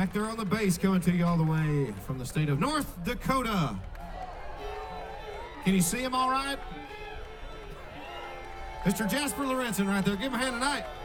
back there on the bass, coming to you all the way from the state of North Dakota. Can you see him all right? Mr. Jasper Lorenzen right there. Give him a hand tonight.